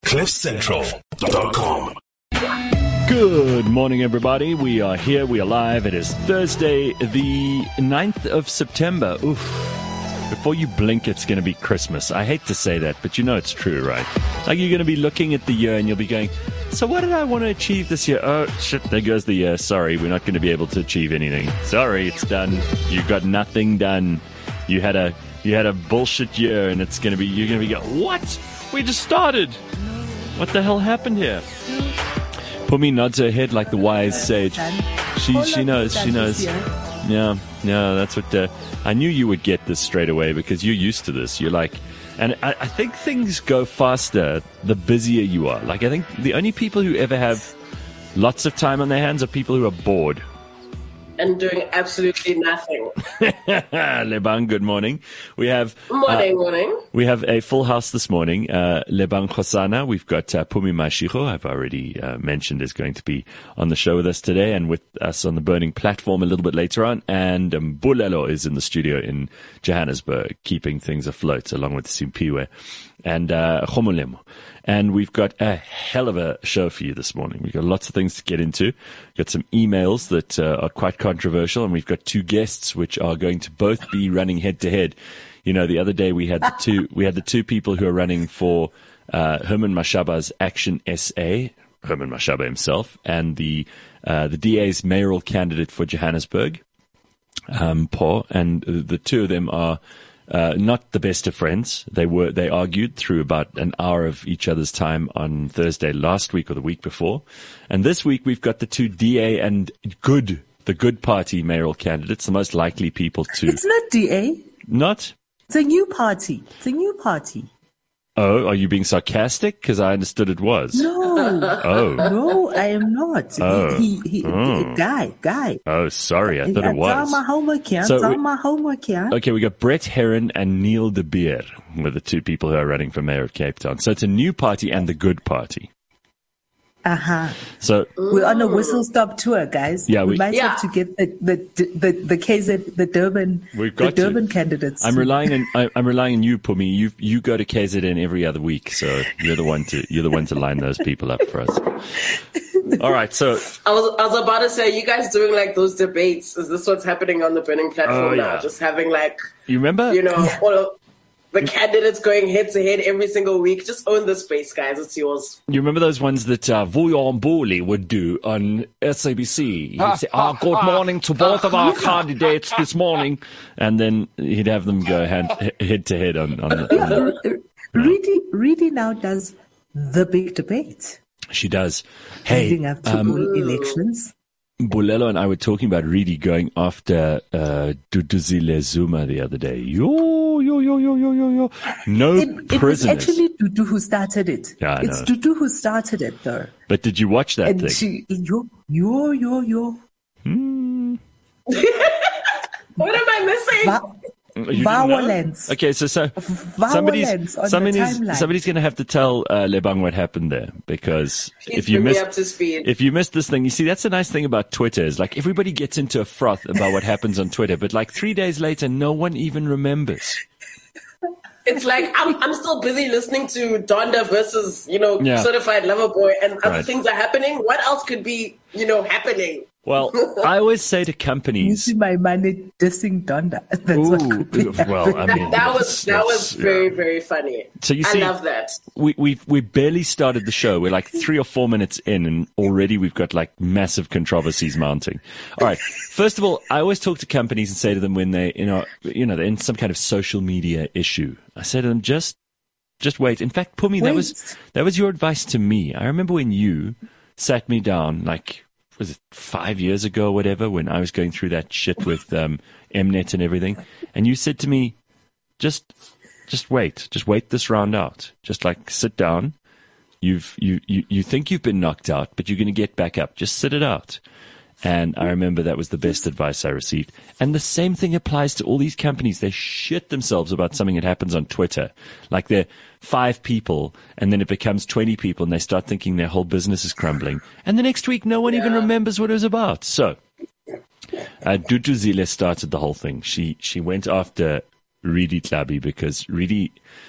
CliffCentral.com. Good morning, everybody. We are here. We are live. It is Thursday, the 9th of September. Oof. Before you blink, it's going to be Christmas. I hate to say that, but you know it's true, right? Like you're going to be looking at the year and you'll be going, so what did I want to achieve this year? Oh, shit, there goes the year. Sorry, we're not going to be able to achieve anything. Sorry, it's done. You got nothing done. You had a bullshit year, and you're going to be going, what? We just started. What the hell happened here? Pumi nods her head like the wise sage. She knows. Yeah, that's what. I knew you would get this straight away because you're used to this. You're like, and I think things go faster the busier you are. Like, I think the only people who ever have lots of time on their hands are people who are bored. And doing absolutely nothing. Lebang, good morning. We have morning. We have a full house this morning. Lebang Khosana, we've got Pumi Mashiko, I've already mentioned, is going to be on the show with us today and with us on the Burning platform a little bit later on. And Bulelo is in the studio in Johannesburg, keeping things afloat along with Simpiwe and Khomolemo. And we've got a hell of a show for you this morning. We've got lots of things to get into. We've got some emails that are quite controversial, and we've got two guests which are going to both be running head to head. You know, the other day we had the two people who are running for Herman Mashaba's Action SA, Herman Mashaba himself, and the DA's mayoral candidate for Johannesburg, Paul, and the two of them are not the best of friends. They argued through about an hour of each other's time on Thursday last week or the week before. And this week we've got the two DA and the Good Party mayoral candidates, the most likely people to... It's not DA. Not? It's a new party. Oh, are you being sarcastic? Because I understood it was. No. Oh. No, I am not. Oh. Guy. Oh, sorry. I thought it was. Okay, we got Brett Heron and Neil de Beer were the two people who are running for mayor of Cape Town. So it's a new party and the Good Party. So we're on a whistle stop tour, guys. Yeah, we might have to get the KZ, the Durban candidates. I'm relying on you, Pumi. You go to KZN every other week, so you're the one to line those people up for us. All right, so I was about to say, you guys doing like those debates? Is this what's happening on the Burning platform now? Just having like, you remember? All of the candidates going head to head every single week. Just own the space, guys. It's yours. You remember those ones that Vuyon Boli would do on SABC? He'd say, good morning to both of our candidates this morning. And then he'd have them go head to head on the Reedy now does the big debate. She does. Hey, leading up to all elections. Bulelo and I were talking about Reedy going after Duduzile Zuma the other day. Yo. No prisoners. It was actually Dudu who started it. Yeah, I know. It's Dudu who started it, though. But did you watch that and thing? She, yo. What am I missing? Violence. Okay, so somebody's going to have to tell Lebang what happened there, because if you missed this thing, you see, that's the nice thing about Twitter is like everybody gets into a froth about what happens on Twitter, but like 3 days later, no one even remembers. It's like I'm still busy listening to Donda versus Certified Lover Boy, and other things are happening. What else could be happening? Well, I always say to companies, you see my money dissing Donda. That's what could be. Well, I mean, that was very, very funny. So you see, I love that. We barely started the show. We're like 3 or 4 minutes in, and already we've got like massive controversies mounting. All right. First of all, I always talk to companies and say to them when they, they're in some kind of social media issue, I say to them, just wait. In fact, Pumi, that was your advice to me. I remember when you sat me down, like, was it 5 years ago or whatever, when I was going through that shit with Mnet and everything, and you said to me, just wait this round out. Just like sit down. You think you've been knocked out, but you're going to get back up. Just sit it out. And I remember that was the best advice I received. And the same thing applies to all these companies. They shit themselves about something that happens on Twitter. Like they're 5 people and then it becomes 20 people and they start thinking their whole business is crumbling. And the next week, no one even remembers what it was about. So, Duduzile started the whole thing. She went after Reedy Tlabi because Reedy,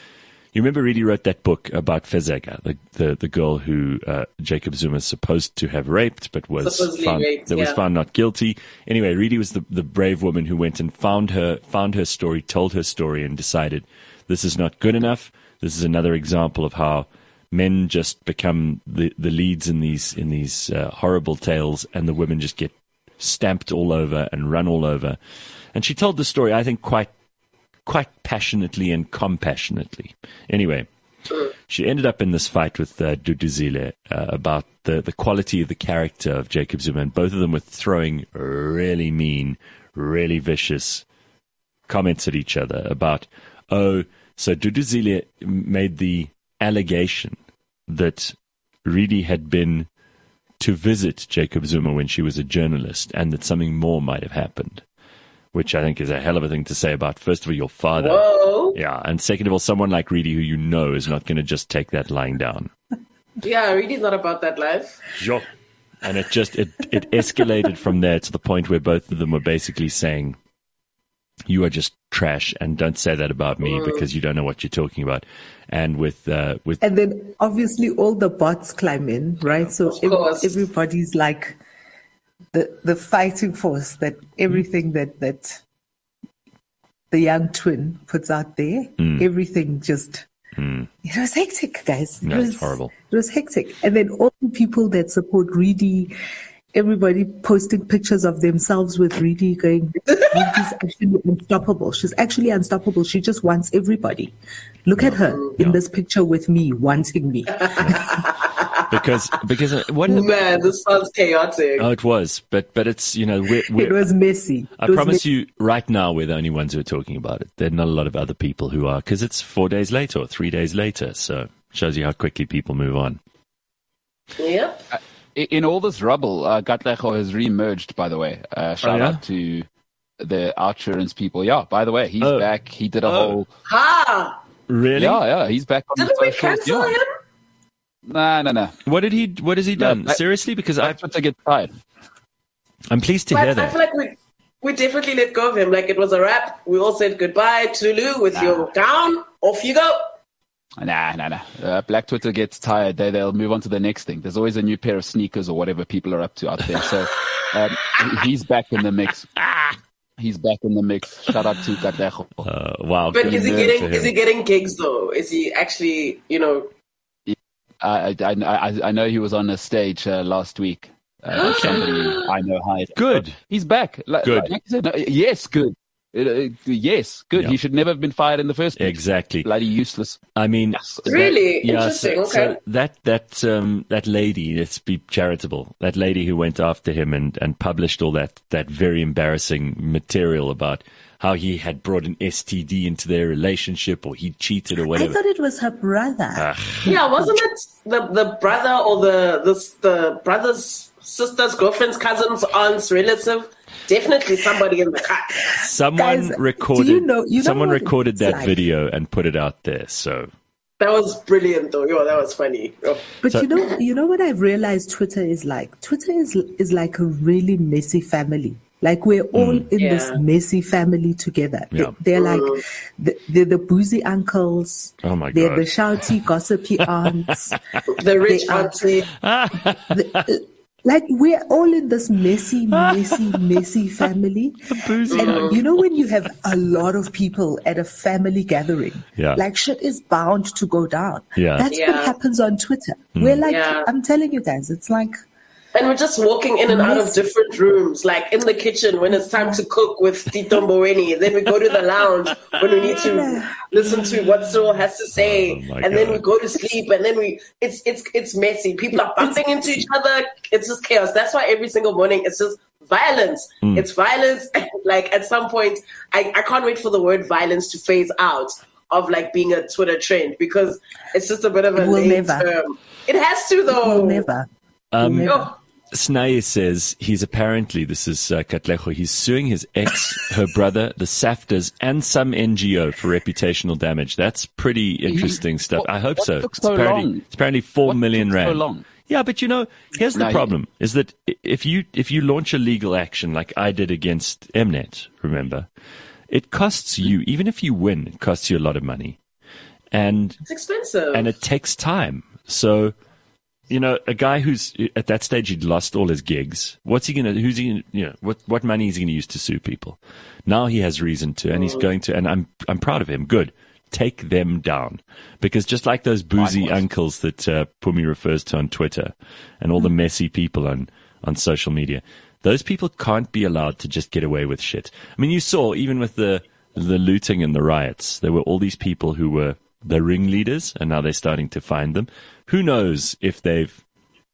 You remember Reedy wrote that book about Fezeka, the girl who Jacob Zuma is supposed to have raped, but was found not guilty. Anyway, Reedy was the brave woman who went and found her story, told her story, and decided this is not good enough. This is another example of how men just become the leads in these horrible tales, and the women just get stamped all over and run all over. And she told the story, I think, quite passionately and compassionately. Anyway, she ended up in this fight with Duduzile about the quality of the character of Jacob Zuma, and both of them were throwing really mean, really vicious comments at each other about, so Duduzile made the allegation that Reedy had been to visit Jacob Zuma when she was a journalist, and that something more might have happened, which I think is a hell of a thing to say about, first of all, your father. Whoa. Yeah, and second of all, someone like Reedy who you know is not going to just take that lying down. Yeah, Reedy's not about that life. Sure. And it escalated from there to the point where both of them were basically saying, you are just trash, and don't say that about me because you don't know what you're talking about. And and then obviously all the bots climb in, right? So everybody's like the fighting force, that everything that the young twin puts out there, everything just it was hectic, guys. It was horrible. It was hectic. And then all the people that support Reedy, everybody posting pictures of themselves with Reedy going, Reedy's actually unstoppable. She's actually unstoppable. She just wants everybody. Look at her in this picture with me, wanting me. because man, this sounds chaotic. Oh, it was, but it's, it was messy. I promise you, right now we're the only ones who are talking about it. There are not a lot of other people who are, because it's 4 days later or 3 days later. So shows you how quickly people move on. Yep. In all this rubble, Katlego has re-emerged, by the way. Shout out to the OUTsurance people. Yeah, by the way, he's back. He did a whole... Ha! Really? Yeah, he's back on Didn't we cancel him? Nah. What has he done? Seriously? Because I have to get tired. I'm pleased to hear that. I feel like we definitely let go of him. Like it was a wrap. We all said goodbye, Tulu, with your gown. Off you go. Nah. Black Twitter gets tired. They'll move on to the next thing. There's always a new pair of sneakers or whatever people are up to out there. So he's back in the mix. He's back in the mix. Shout out to Katlego. Wow. But is he getting gigs though? Is he actually, I know he was on a stage last week. Somebody I know hired. Good. He's back. Good. Like I said, yes, good. Yes, good. He should never have been fired in the first place. Exactly. Bloody useless. I mean, really interesting. Okay. So that lady, let's be charitable. That lady who went after him and published all that very embarrassing material about how he had brought an STD into their relationship or he cheated or whatever. I thought it was her brother. Yeah, wasn't it the brother or the brother's sister's girlfriend's cousin's aunt's relative? Definitely somebody in the cut. Someone recorded. Someone recorded that like? Video and put it out there. So that was brilliant, though. That was funny. But you know what I've realized Twitter is like. Twitter is like a really messy family. Like we're all in this messy family together. Yeah. They're like they're the boozy uncles. Oh my God! They're the shouty, gossipy aunts. The rich auntie. Like we're all in this messy family. And when you have a lot of people at a family gathering, like shit is bound to go down. Yeah. That's what happens on Twitter. We're like, I'm telling you guys, it's like. And we're just walking in and out of different rooms, like in the kitchen when it's time to cook with Tito Mboweni. Then we go to the lounge when we need to listen to what Cyril has to say. And then we go to sleep and then it's messy. People are bumping into each other. It's just chaos. That's why every single morning it's just violence. It's violence. Like at some point, I can't wait for the word violence to phase out of like being a Twitter trend because it's just a bit of a lame term. It has to though. It will never. Snaye says he's apparently, this is Katlego, he's suing his ex, her brother, the SAFTAs, and some NGO for reputational damage. That's pretty interesting stuff. I hope so. It's apparently 4 million rand. So long? Yeah, but here's the problem, is that if you launch a legal action like I did against Mnet, remember, it costs you, even if you win, it costs you a lot of money. And it's expensive. And it takes time. So, a guy who's at that stage, he'd lost all his gigs. What money is he going to use to sue people? Now he has reason to, and he's going to, and I'm proud of him. Good. Take them down. Because just like those boozy uncles that Pumi refers to on Twitter and all the messy people on social media, those people can't be allowed to just get away with shit. I mean, you saw, even with the looting and the riots, there were all these people who were the ringleaders, and now they're starting to find them. Who knows if they've,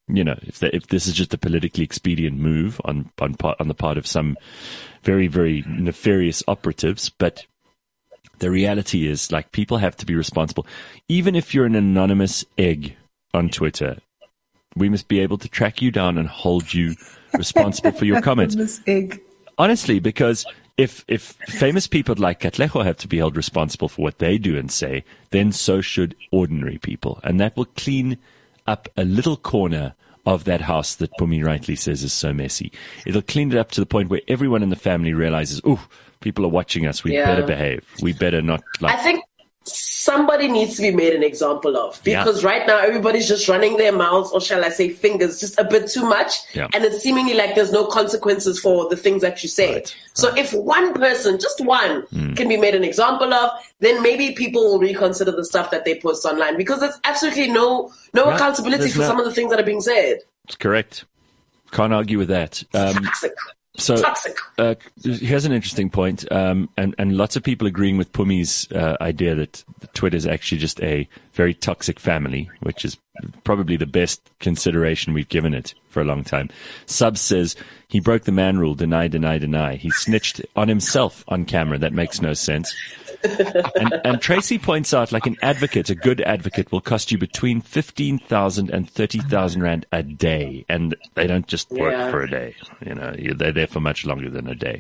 if this is just a politically expedient move on the part of some very, very nefarious operatives. But the reality is, like, people have to be responsible. Even if you're an anonymous egg on Twitter, we must be able to track you down and hold you responsible for your comments. Anonymous egg. Honestly, because if famous people like Katlego have to be held responsible for what they do and say, then so should ordinary people. And that will clean up a little corner of that house that Pumi rightly says is so messy. It'll clean it up to the point where everyone in the family realizes, people are watching us. We better behave. We better not. I think somebody needs to be made an example of, because right now everybody's just running their mouths, or shall I say fingers, just a bit too much. Yeah. And it's seemingly like there's no consequences for the things that you say. Right. So if one person, just one, can be made an example of, then maybe people will reconsider the stuff that they post online, because there's absolutely no accountability for some of the things that are being said. It's correct. Can't argue with that. Toxic. So, Toxic. Here's an interesting point, and lots of people agreeing with Pumi's idea that Twitter is actually just a very toxic family, which is probably the best consideration we've given it for a long time. Sub says he broke the man rule, deny, deny, deny. He snitched on himself on camera. That makes no sense. And Tracy points out, like, an advocate, a good advocate, will cost you between 15,000 and 30,000 rand a day, and they don't just work for a day. They're there for much longer than a day.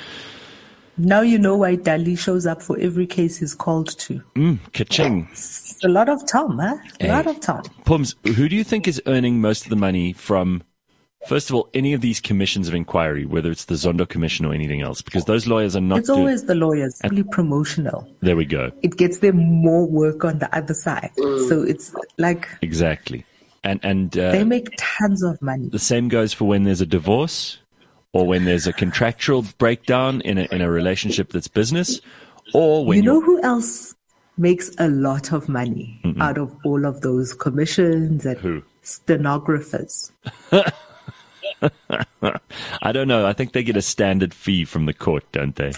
Now you know why Dali shows up for every case he's called to. Ka-ching. It's a lot of Tom, huh? A lot of Tom. Pums, who do you think is earning most of the money from, first of all, any of these commissions of inquiry, whether it's the Zondo Commission or anything else? Because those lawyers are not... It's always the lawyers, really promotional. There we go. It gets them more work on the other side. So it's like... Exactly. And they make tons of money. The same goes for when there's a divorce, or when there's a contractual breakdown in a relationship that's business, or when... You know who else makes a lot of money out of all of those commissions? And who? Stenographers. I don't know. I think they get a standard fee from the court, don't they?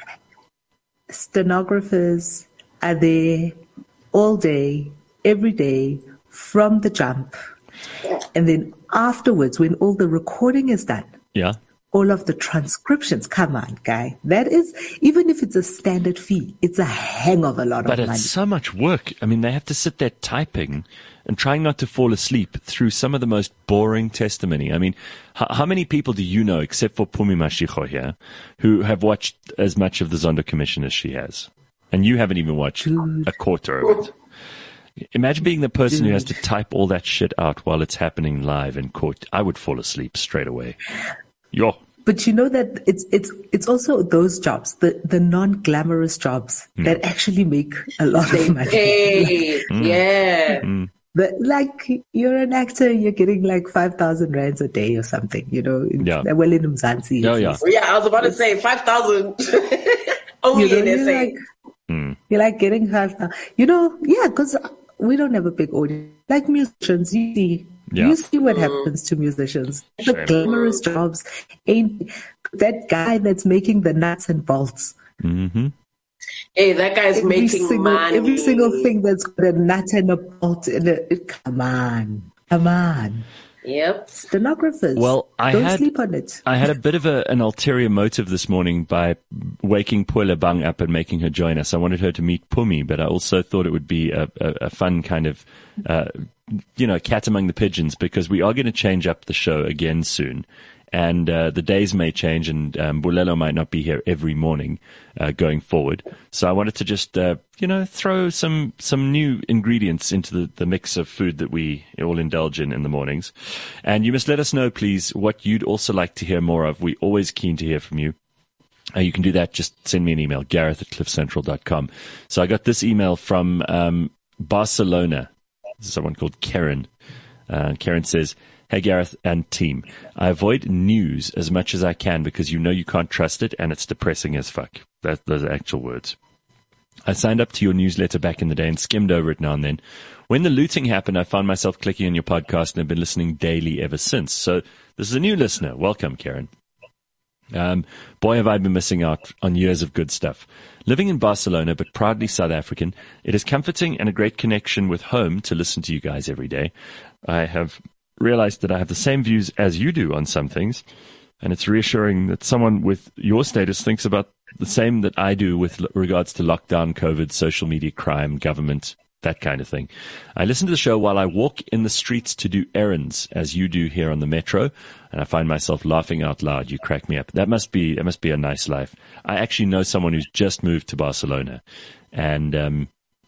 Stenographers are there all day, every day, from the jump. And then afterwards, when all the recording is done, all of the transcriptions, come on, guy. That is, even if it's a standard fee, it's a hang of a lot of money. But it's so much work. I mean, they have to sit there typing and trying not to fall asleep through some of the most boring testimony. I mean, how many people do you know, except for Pumi Mashiko here, who have watched as much of the Zondo Commission as she has? And you haven't even watched a quarter of it. Imagine being the person who has to type all that shit out while it's happening live in court. I would fall asleep straight away. But you know that it's also those jobs, the non-glamorous jobs that actually make a lot of money. But like, you're an actor, you're getting like 5,000 rands a day or something, Well, in Mzansi. I was about to say 5,000 only in SA. You're like getting 5,000. Because we don't have a big audience. Like musicians, you see. You see what happens to musicians. The glamorous jobs ain't that guy that's making the nuts and bolts. Hey, that guy's making money. Every single thing that's got a nut and a bolt in it. Come on. Yep. Stenographers. Well, don't sleep on it. I had a bit of an ulterior motive this morning by waking Puela Bang up and making her join us. I wanted her to meet Pumi, but I also thought it would be a fun kind of, cat among the pigeons, because we are going to change up the show again soon. And the days may change, and Bulelo might not be here every morning going forward. So I wanted to just, throw some new ingredients into the mix of food that we all indulge in the mornings. And you must let us know, please, what you'd also like to hear more of. We're always keen to hear from you. You can do that. Just send me an email, gareth@cliffcentral.com. So I got this email from Barcelona. Someone called Karen. Karen says, "Hey, Gareth and team. I avoid news as much as I can because you can't trust it and it's depressing as fuck." Those are actual words. "I signed up to your newsletter back in the day and skimmed over it now and then. When the looting happened, I found myself clicking on your podcast and have been listening daily ever since." So this is a new listener. Welcome, Karen. "Boy, have I been missing out on years of good stuff. Living in Barcelona, but proudly South African, it is comforting and a great connection with home to listen to you guys every day. I have realized that I have the same views as you do on some things, and it's reassuring that someone with your status thinks about the same that I do with regards to lockdown, COVID, social media, crime, government, that kind of thing. I listen to the show while I walk in the streets to do errands, as you do here on the metro, and I find myself laughing out loud. You crack me up. That must be a nice life. I actually know someone who's just moved to Barcelona, and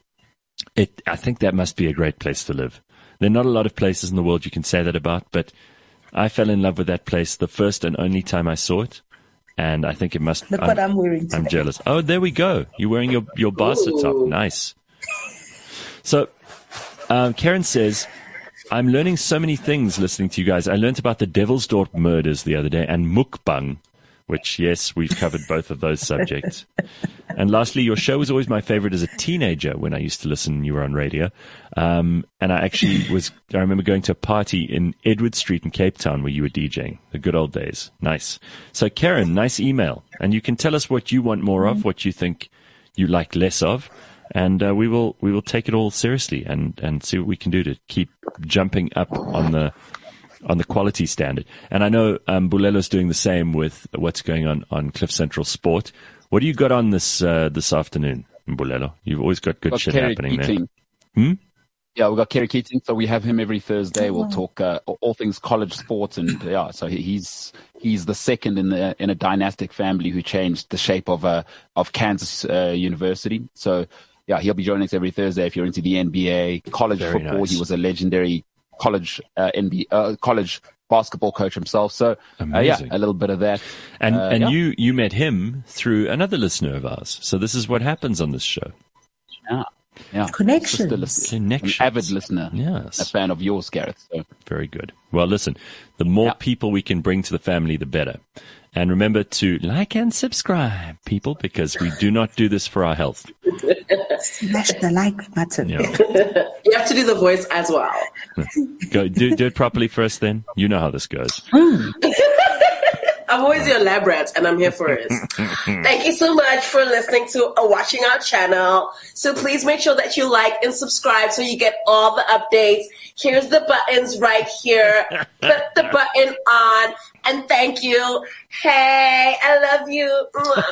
I think that must be a great place to live. There are not a lot of places in the world you can say that about, but I fell in love with that place the first and only time I saw it, and I think it must... Look what I'm wearing today. I'm jealous. Oh, there we go. You're wearing your Barca top. Nice. So, Karen says, "I'm learning so many things listening to you guys. I learned about the Devilsdorp murders the other day and mukbang," which, yes, we've covered both of those subjects. "And lastly, your show was always my favorite as a teenager when I used to listen and you were on radio. And I remember going to a party in Edward Street in Cape Town where you were DJing. The good old days." Nice. So, Karen, nice email. And you can tell us what you want more of, what you think you like less of. And we will take it all seriously and see what we can do to keep jumping up on the quality standard. And I know Bulelo's doing the same with what's going on Cliff Central Sport. What do you got on this afternoon, Bulelo? You've always got good shit Kerry happening Keating. there. Yeah, we've got Kerry Keating, so we have him every Thursday. We'll talk all things college sports, and so he's the second in a dynastic family who changed the shape of Kansas University. So yeah, he'll be joining us every Thursday if you're into the NBA, college Very football. nice. He was a legendary college college basketball coach himself. So a little bit of that. And you met him through another listener of ours. So this is what happens on this show. Yeah. Connections. An avid listener. Yes. A fan of yours, Gareth. So. Very good. Well, listen, the more people we can bring to the family, the better. And remember to like and subscribe, people, because we do not do this for our health. Smash the like button. Yeah. You have to do the voice as well. Go do it properly first, then. You know how this goes. I'm always your lab rat, and I'm here for it. Thank you so much for listening to watching our channel. So please make sure that you like and subscribe so you get all the updates. Here's the buttons right here. Put the button on, and thank you. Hey, I love you.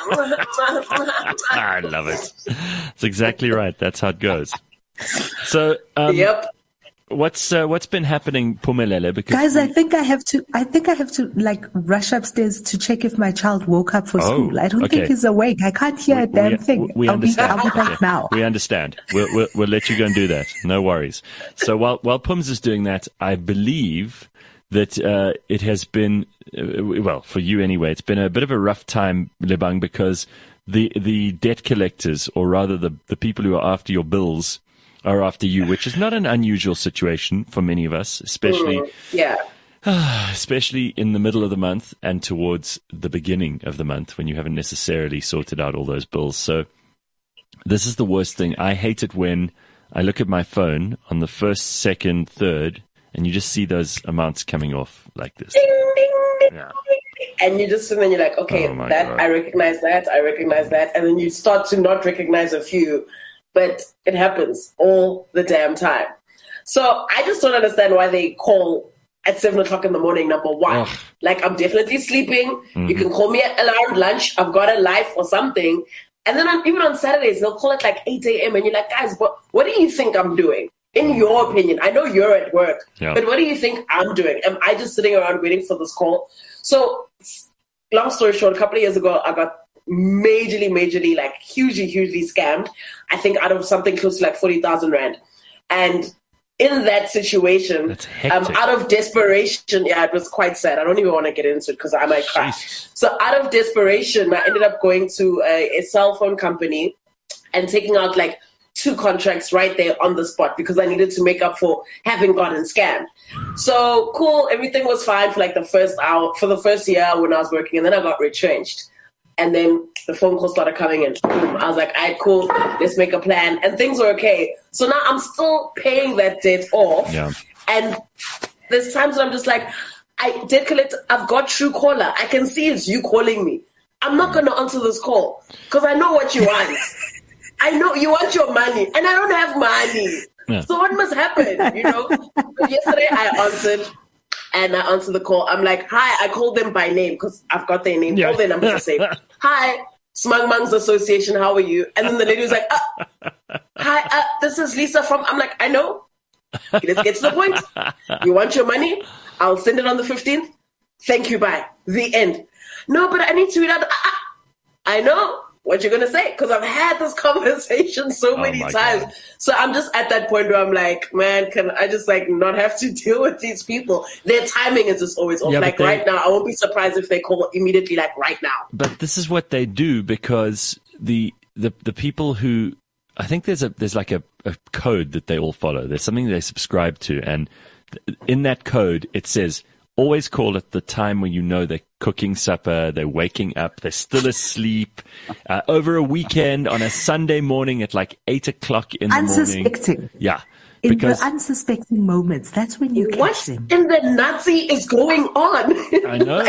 I love it. That's exactly right. That's how it goes. So, Yep. What's been happening, Pumelele? Because Guys, I think I have to like rush upstairs to check if my child woke up for school. I don't think he's awake. I can't hear a damn thing. We understand. I'll be back now. We understand. We'll let you go and do that. No worries. So while Pums is doing that, I believe that it has been for you anyway. It's been a bit of a rough time, Lebang, because the debt collectors, or rather the people who are after your bills, are after you, which is not an unusual situation for many of us, especially in the middle of the month and towards the beginning of the month when you haven't necessarily sorted out all those bills. So this is the worst thing. I hate it when I look at my phone on the first, second, third, and you just see those amounts coming off like this. Ding, ding, ding, Yeah. And you just sit and you're like, okay, God. I recognize that, and then you start to not recognize a few. But it happens all the damn time. So I just don't understand why they call at 7 o'clock in the morning, number one. Ugh. Like, I'm definitely sleeping. Mm-hmm. You can call me around lunch. I've got a life or something. And then even on Saturdays, they'll call at like 8 a.m. And you're like, guys, what do you think I'm doing? In your opinion, I know you're at work, but what do you think I'm doing? Am I just sitting around waiting for this call? So long story short, a couple of years ago, I got majorly, like hugely scammed. I think out of something close to like 40,000 Rand. And in that situation, out of desperation, it was quite sad. I don't even want to get into it because I might cry. So out of desperation, I ended up going to a cell phone company and taking out like 2 contracts right there on the spot because I needed to make up for having gotten scammed. So cool, everything was fine for like the first year when I was working, and then I got retrenched. And then the phone calls started coming in. Boom. I was like, all right, cool, let's make a plan. And things were okay. So now I'm still paying that debt off. Yeah. And there's times when I'm just like, I did collect, I've got Truecaller. I can see it's you calling me. I'm not going to answer this call because I know what you want. I know you want your money and I don't have money. Yeah. So what must happen, But yesterday I answered. And I answered the call. I'm like, hi, I called them by name because I've got their name. All their numbers are saved. Hi, Smug Mungs Association, how are you? And then the lady was like, hi, this is Lisa from... I'm like, I know. Let's get to the point. You want your money? I'll send it on the 15th. Thank you, bye. The end. No, but I need to read out... I know what you're going to say because I've had this conversation so many times. God. So I'm just at that point where I'm like, man, can I just like not have to deal with these people? Their timing is just always off. Like right now, I won't be surprised if they call immediately, like right now. But this is what they do because the people who, I think there's like a code that they all follow. There's something they subscribe to. And in that code, it says, always call at the time when they're cooking supper, they're waking up, they're still asleep, over a weekend on a Sunday morning at like 8 o'clock in the morning. Unsuspecting. Yeah. In the unsuspecting moments, that's when you catch them. What in the Nazi is going on? I know.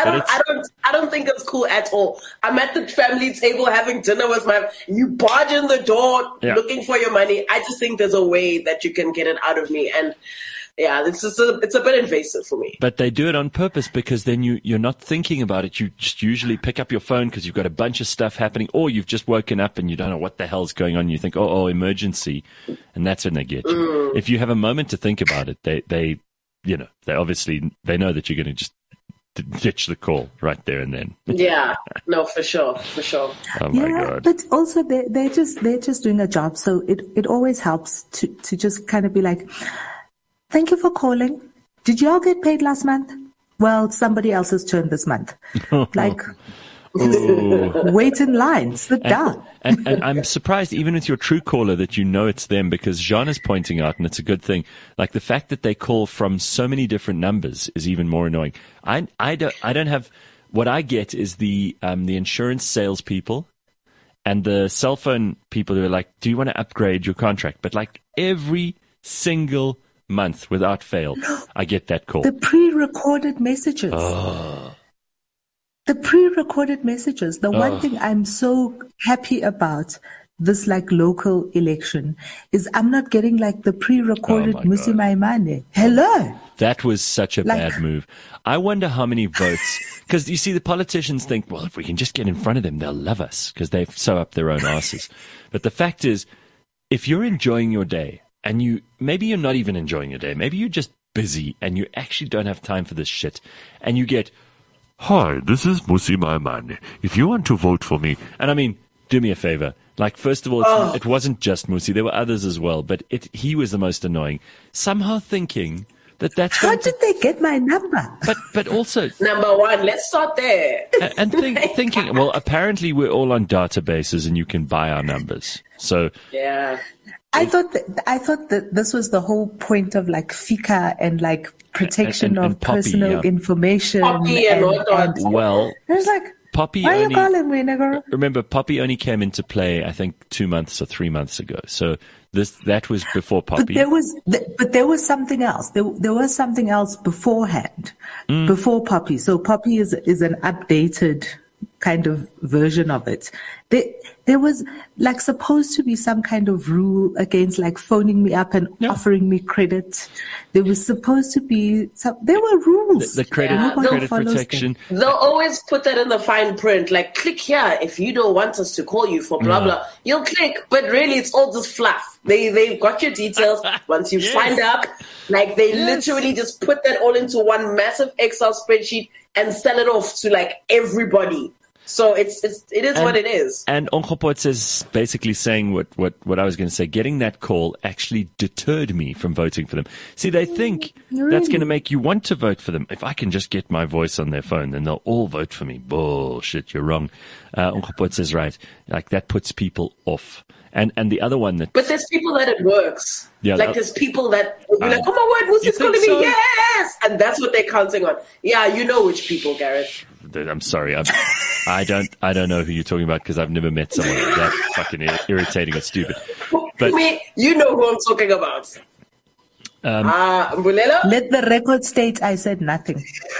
I don't think it's cool at all. I'm at the family table having dinner with you barge in the door looking for your money. I just think there's a way that you can get it out of me. And yeah, it's a bit invasive for me. But they do it on purpose because then you're not thinking about it. You just usually pick up your phone because you've got a bunch of stuff happening, or you've just woken up and you don't know what the hell's going on. You think, oh, emergency, and that's when they get you. If you have a moment to think about it, they obviously they know that you're going to just ditch the call right there and then. Yeah, no, for sure. Oh my God! But also they're just doing a job, so it always helps to just kind of be like, thank you for calling. Did you all get paid last month? Well, somebody else's turn this month. Like, wait in line, sit down. And I'm surprised, even with your Truecaller, that it's them, because Jean is pointing out, and it's a good thing, like the fact that they call from so many different numbers is even more annoying. I don't have, what I get is the insurance salespeople and the cell phone people who are like, do you want to upgrade your contract? But like every single month without fail, I get that call. The pre-recorded messages. The pre-recorded messages. The one thing I'm so happy about this like local election is I'm not getting like the pre-recorded Musi Maimane. Hello. That was such a bad move. I wonder how many votes, because you see the politicians think, well, if we can just get in front of them, they'll love us because they sew up their own asses. But the fact is, if you're enjoying your day, and maybe you're not even enjoying your day. Maybe you're just busy and you actually don't have time for this shit. And you get, hi, this is Musi Maimane. If you want to vote for me. And I mean, do me a favor. Like, first of all, it wasn't just Musi. There were others as well. But he was the most annoying. Somehow thinking that's how did they get my number? But also, number one, let's start there. And thinking, well, apparently we're all on databases and you can buy our numbers. So yeah. I thought that this was the whole point of like FICA and like protection of Poppy, personal information. Poppy and all that. Well, I was like, Poppy why are you calling me, nigga? Remember, Poppy only came into play, I think, 2 months or 3 months ago. So that was before Poppy. But there was something else. There was something else beforehand, before Poppy. So Poppy is an updated kind of version of it. There was like supposed to be some kind of rule against like phoning me up and offering me credit. There was supposed to be there were rules. The credit protection. They'll always put that in the fine print, like click here if you don't want us to call you for blah blah. You'll click, but really it's all just fluff. They've got your details once you've signed up. Like they literally just put that all into one massive Excel spreadsheet and sell it off to like everybody. So it is what it is. And Onkgopotse is basically saying what I was going to say. Getting that call actually deterred me from voting for them. See, they think that's going to make you want to vote for them. If I can just get my voice on their phone, then they'll all vote for me. Bullshit, you're wrong. Onkgopotse is right. Like, that puts people off. And the other one that... But there's people that it works. Yeah, like, there's people that will be like, oh my word, Musi's calling me, yes! And that's what they're counting on. Yeah, you know which people, Gareth. I'm sorry. I don't know who you're talking about because I've never met someone that fucking irritating or stupid. But you know who I'm talking about. Mbulelo? Let the record state I said nothing.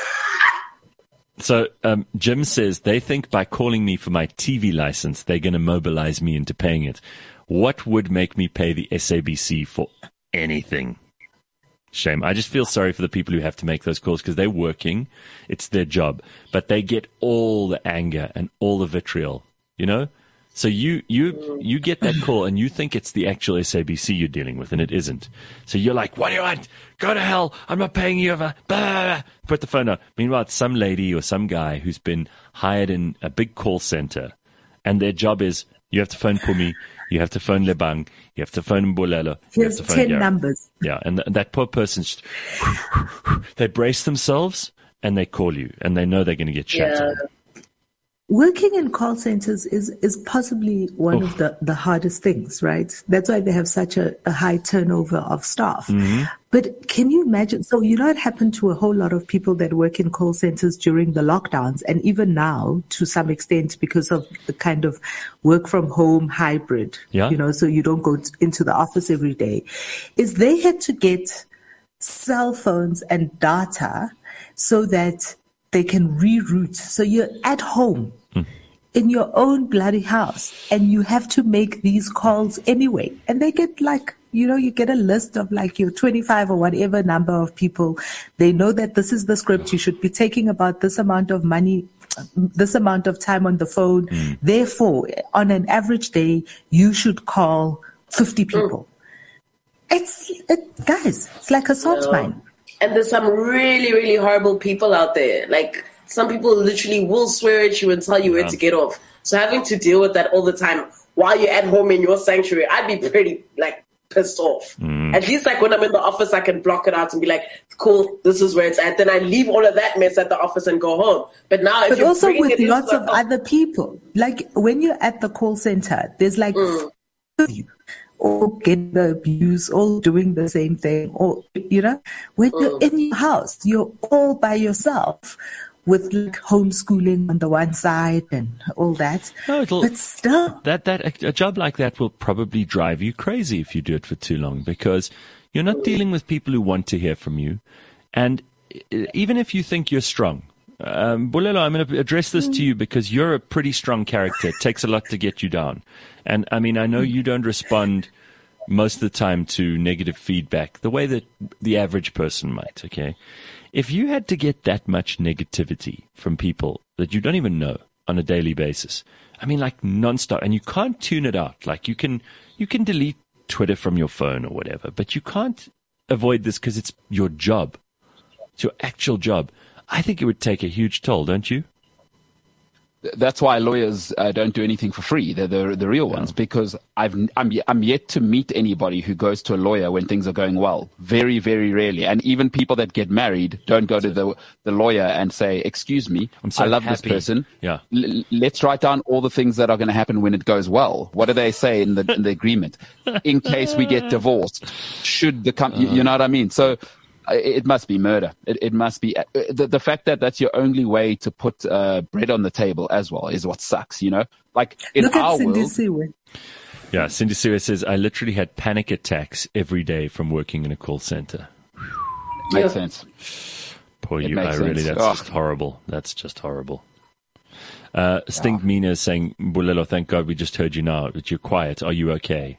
So Jim says they think by calling me for my TV license, they're going to mobilize me into paying it. What would make me pay the SABC for anything? Shame. I just feel sorry for the people who have to make those calls because they're working. It's their job. But they get all the anger and all the vitriol, you know? So you get that call and you think it's the actual SABC you're dealing with, and it isn't. So you're like, what do you want? Go to hell. I'm not paying you over. Blah, blah, blah. Put the phone on. Meanwhile, it's some lady or some guy who's been hired in a big call center, and their job is you have to phone Pumi, you have to phone Lebang, you have to phone Mbulelo. Here's 10 numbers. Yeah, and that poor person, they brace themselves and they call you, and they know they're going to get shut on. Working in call centers is possibly one of the hardest things, right? That's why they have such a high turnover of staff. Mm-hmm. But can you imagine? So, you know, it happened to a whole lot of people that work in call centers during the lockdowns, and even now to some extent because of the kind of work from home hybrid, you know, so you don't go into the office every day, is they had to get cell phones and data so that they can reroute. So you're at home in your own bloody house and you have to make these calls anyway. And they get like, you know, you get a list of like your 25 or whatever number of people. They know that this is the script. You should be taking about this amount of money, this amount of time on the phone. Therefore, on an average day, you should call 50 people. Guys, it's like a salt mine. And there's some really, really horrible people out there. Like, some people literally will swear at you and tell you where to get off. So having to deal with that all the time while you're at home in your sanctuary, I'd be pretty, like, pissed off. At least, like, when I'm in the office, I can block it out and be like, cool, this is where it's at. Then I leave all of that mess at the office and go home. But now, if you're also with lots of other people. Like, when you're at the call center, there's, like, all get the abuse, all doing the same thing, or, you know, when you're in your house, you're all by yourself with like homeschooling on the one side and all that. No, but still, a job like that will probably drive you crazy if you do it for too long, because you're not dealing with people who want to hear from you. And even if you think you're strong, Mbulelo, I'm going to address this to you because you're a pretty strong character. It takes a lot to get you down. And I mean, I know you don't respond most of the time to negative feedback the way that the average person might, okay? If you had to get that much negativity from people that you don't even know on a daily basis, I mean, like nonstop, and you can't tune it out. Like you can delete Twitter from your phone or whatever, but you can't avoid this because it's your job. It's your actual job. I think it would take a huge toll, don't you? That's why lawyers don't do anything for free. They're the real ones, because I'm yet to meet anybody who goes to a lawyer when things are going well. Very, very rarely. And even people that get married don't go to the lawyer and say, excuse me, I love this person. Yeah. Let's write down all the things that are going to happen when it goes well. What do they say in the agreement? In case we get divorced, should the company, you know what I mean? So it must be murder. It must be the fact that that's your only way to put bread on the table as well is what sucks, you know? Like in Look our at Cindy world. Siwe. Yeah, Cindy Siwe says, I literally had panic attacks every day from working in a call center. Makes sense. Poor you. That's just horrible. That's just horrible. Stink Mina is saying, Mbulelo, thank God we just heard you now, but you're quiet. Are you okay?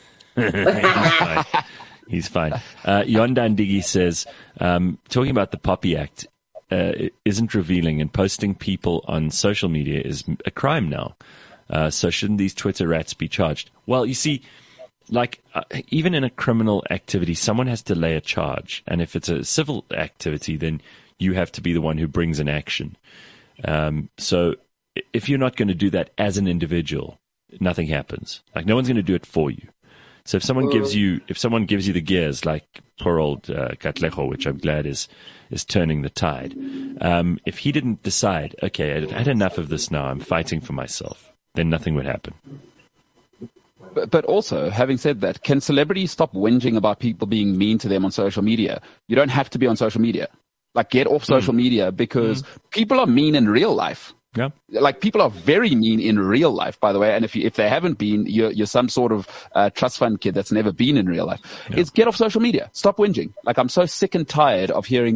He's fine. Yondan Digi says, talking about the Poppy Act isn't revealing, and posting people on social media is a crime now. So shouldn't these Twitter rats be charged? Well, you see, like even in a criminal activity, someone has to lay a charge. And if it's a civil activity, then you have to be the one who brings an action. So if you're not going to do that as an individual, nothing happens. Like no one's going to do it for you. So if someone gives you the gears, like poor old Katlego, which I'm glad is turning the tide. If he didn't decide, okay, I had enough of this now, I'm fighting for myself, then nothing would happen. But also, having said that, can celebrities stop whinging about people being mean to them on social media? You don't have to be on social media. Like, get off social media, because people are mean in real life. Yeah. Like, people are very mean in real life, by the way. And if they haven't been, you're some sort of trust fund kid that's never been in real life. Yeah. It's get off social media. Stop whinging. Like, I'm so sick and tired of hearing,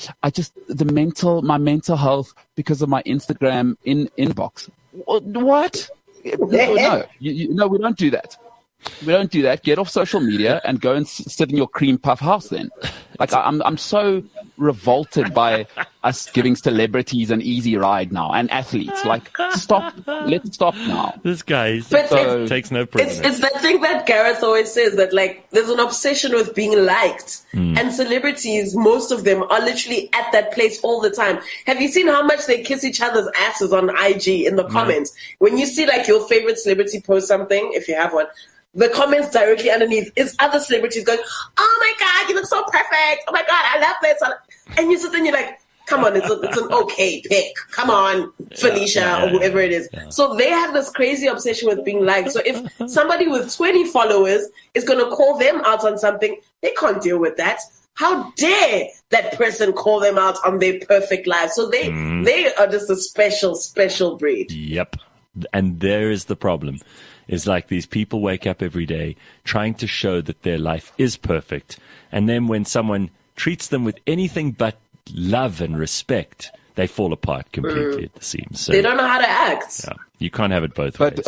my mental health because of my Instagram inbox. What? No, no, we don't do that. We don't do that. Get off social media and go and sit in your cream puff house then. Like, I'm so revolted by us giving celebrities an easy ride now, and athletes. Like, stop. Let's stop now. This guy takes no prisoners. It's that thing that Gareth always says, that like there's an obsession with being liked. And celebrities, most of them are literally at that place all the time. Have you seen how much they kiss each other's asses on IG in the comments? When you see like your favorite celebrity post something, if you have one, the comments directly underneath is other celebrities going, "Oh my God, you look so perfect. Oh my God, I love this." And you sit there and you're like, come on, it's an okay pick. Come on, Felicia, or whoever it is. Yeah. So they have this crazy obsession with being liked. So if somebody with 20 followers is going to call them out on something, they can't deal with that. How dare that person call them out on their perfect life? So they are just a special breed. Yep. And there is the problem. Is like these people wake up every day trying to show that their life is perfect. And then when someone treats them with anything but love and respect, they fall apart completely at the seams. So, they don't know how to act. Yeah, you can't have it both ways.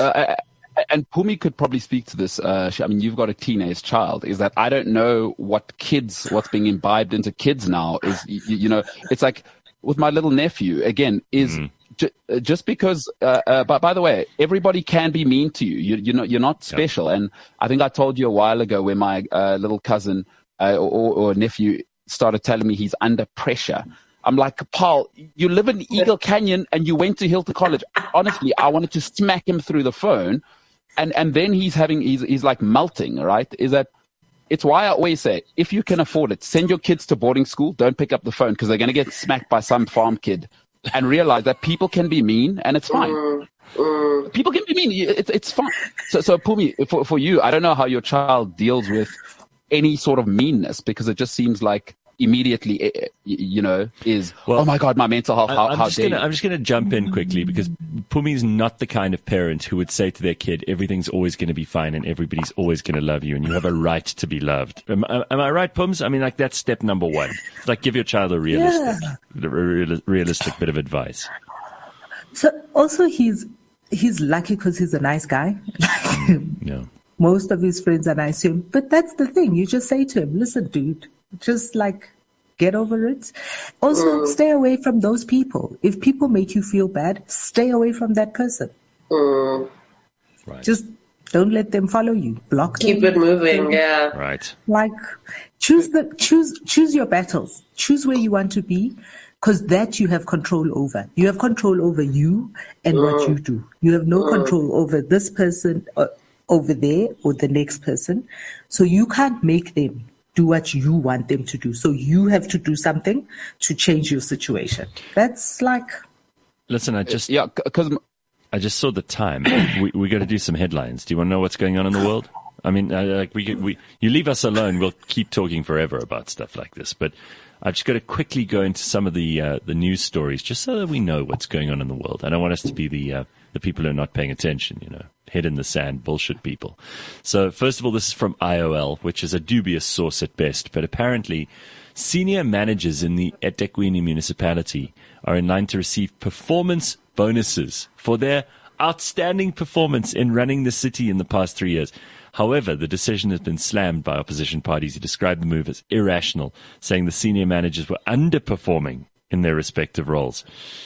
And Pumi could probably speak to this. I mean, you've got a teenage child. Is that I don't know what's being imbibed into kids now is, it's like with my little nephew, again, is... Just because, but by the way, everybody can be mean to you. You're not special. Yep. And I think I told you a while ago when my little cousin or nephew started telling me he's under pressure. I'm like, Paul, you live in Eagle Canyon and you went to Hilton College. Honestly, I wanted to smack him through the phone. And then he's like melting, right? It's why I always say, if you can afford it, send your kids to boarding school. Don't pick up the phone because they're going to get smacked by some farm kid. And realize that people can be mean, and it's fine. People can be mean. It's fine. So Pumi, for you, I don't know how your child deals with any sort of meanness, because it just seems like immediately, is, oh my God, my mental health. I'm just going to jump in quickly, because Pumi's not the kind of parent who would say to their kid, everything's always going to be fine and everybody's always going to love you and you have a right to be loved. Am I right, Pums? I mean, like, that's step number one. Like, give your child a realistic bit of advice. So also he's lucky because he's a nice guy. Yeah. Most of his friends are nice to him. But that's the thing. You just say to him, listen, dude, just like get over it. Also, stay away from those people. If people make you feel bad, stay away from that person. Right. Just don't let them follow you. Block them. Keep it moving, yeah. Right. Like choose your battles. Choose where you want to be, because that you have control over. You have control over you and what you do. You have no control over this person over there or the next person. So you can't make them do what you want them to do. So you have to do something to change your situation. That's like... Listen, I just saw the time. We got to do some headlines. Do you want to know what's going on in the world? I mean, you leave us alone, we'll keep talking forever about stuff like this. But I've just got to quickly go into some of the news stories, just so that we know what's going on in the world. I don't want us to be the people who are not paying attention, head in the sand, bullshit people. So first of all, this is from IOL, which is a dubious source at best, but apparently senior managers in the eThekwini municipality are in line to receive performance bonuses for their outstanding performance in running the city in the past 3 years. However, the decision has been slammed by opposition parties who described the move as irrational, saying the senior managers were underperforming in their respective roles.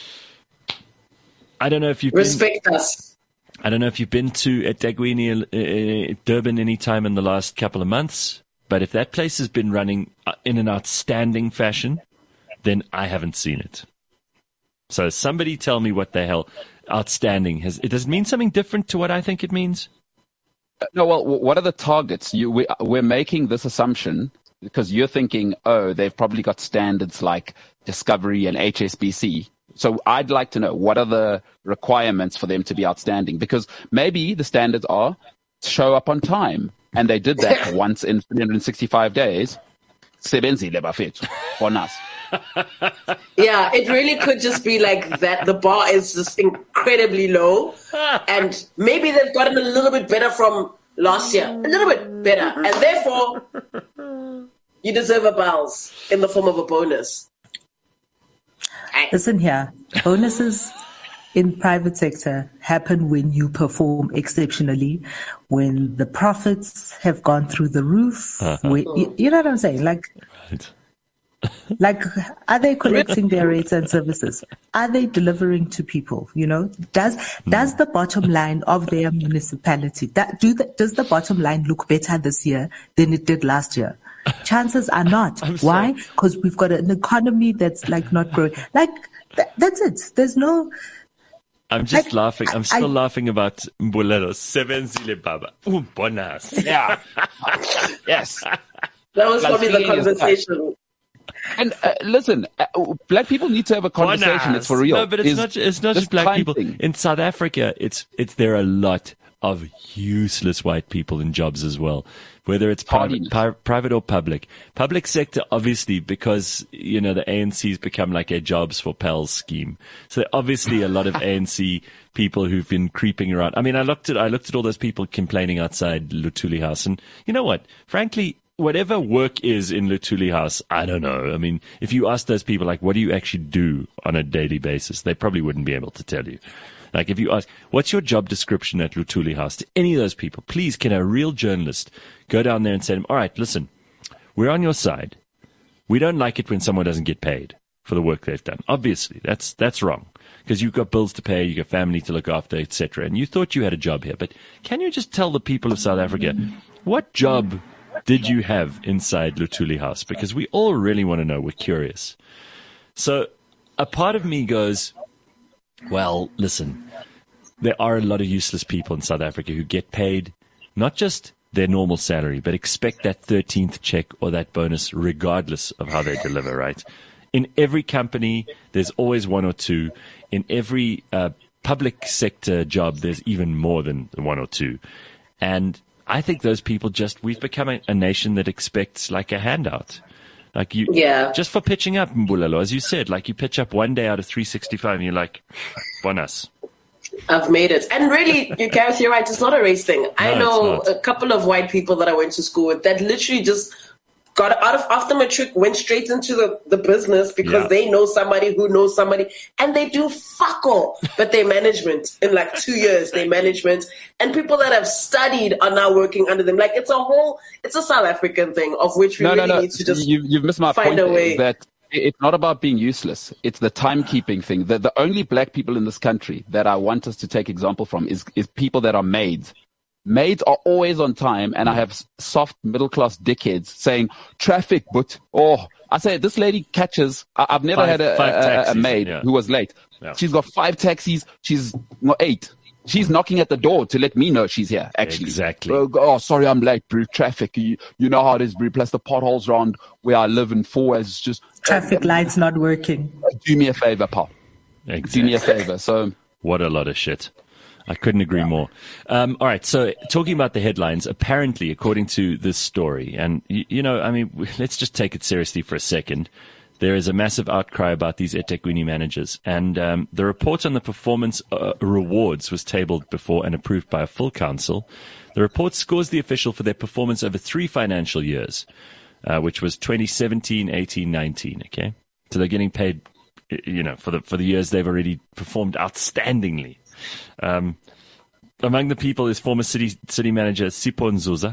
I don't know if you've I don't know if you've been to eThekwini, Durban any time in the last couple of months, but if that place has been running in an outstanding fashion, then I haven't seen it. So somebody tell me what the hell. outstanding, does it mean something different to what I think it means? No, well, what are the targets? We're making this assumption because you're thinking, oh, they've probably got standards like Discovery and HSBC. So I'd like to know, what are the requirements for them to be outstanding? Because maybe the standards are show up on time. And they did that once in 365 days. Sebenzile bafethu on us. Yeah, it really could just be like that. The bar is just incredibly low. And maybe they've gotten a little bit better from last year. A little bit better. And therefore, you deserve a bounce in the form of a bonus. Listen here, bonuses in private sector happen when you perform exceptionally, when the profits have gone through the roof. You know what I'm saying? Like, are they collecting their rates and services? Are they delivering to people? You know, does the bottom line of their municipality, does the bottom line look better this year than it did last year? Chances are not. Why? Because we've got an economy that's like not growing. Like, that's it. There's no... I'm just laughing. I'm still laughing about Mbulelo. Sebenzile baba. Bonus. Yeah. Yes. That was probably the conversation. And listen, black people need to have a conversation. Bonus. It's for real. No, but it's not just black people. Thing. In South Africa, there are a lot of useless white people in jobs as well. Whether it's private or public. Public sector, obviously, because, you know, the ANC's become like a jobs for pals scheme. So obviously a lot of ANC people who've been creeping around. I mean, I looked at all those people complaining outside Luthuli House, and you know what? Frankly, whatever work is in Luthuli House, I don't know. I mean, if you ask those people, like, what do you actually do on a daily basis? They probably wouldn't be able to tell you. Like, if you ask, what's your job description at Luthuli House, to any of those people, please, can a real journalist go down there and say to them, all right, listen, we're on your side. We don't like it when someone doesn't get paid for the work they've done. Obviously, that's wrong, because you've got bills to pay, you've got family to look after, etc. And you thought you had a job here. But can you just tell the people of South Africa, what job did you have inside Luthuli House? Because we all really want to know. We're curious. So a part of me goes, well, listen, there are a lot of useless people in South Africa who get paid not just their normal salary, but expect that 13th check or that bonus regardless of how they deliver, right? In every company, there's always one or two. In every public sector job, there's even more than one or two. And I think those people we've become a nation that expects like a handout. Like just for pitching up, Mbulelo, as you said, like you pitch up one day out of 365 and you're like, bonus. I've made it. And really, Gareth, you're right, it's not a race thing. I know a couple of white people that I went to school with that literally just got out of after matric, went straight into the business because they know somebody who knows somebody, and they do fuck all. But they management in like 2 years, they management, and people that have studied are now working under them. Like it's a South African thing of which we need to just you've missed my find point. A way. That it's not about being useless. It's the timekeeping thing. The only black people in this country that I want us to take example from is people that are maids. Maids are always on time, and I have soft middle-class dickheads saying, traffic, but, I say, this lady catches, I've never had a maid who was late. Yeah. She's got 5 taxis, she's 8. She's knocking at the door to let me know she's here, actually. Exactly. Sorry, I'm late, bro. Traffic. You know how it is, bro. Plus the potholes around where I live in 4 is just... Traffic lights not working. Do me a favor, pal. Exactly. Do me a favor. So... What a lot of shit. I couldn't agree more. All right. So talking about the headlines, apparently, according to this story, and, let's just take it seriously for a second. There is a massive outcry about these eThekwini managers. And the report on the performance rewards was tabled before and approved by a full council. The report scores the official for their performance over 3 financial years, which was 2017, 18, 19. Okay. So they're getting paid, for the years they've already performed outstandingly. Among the people is former city manager Sipho Nzuza.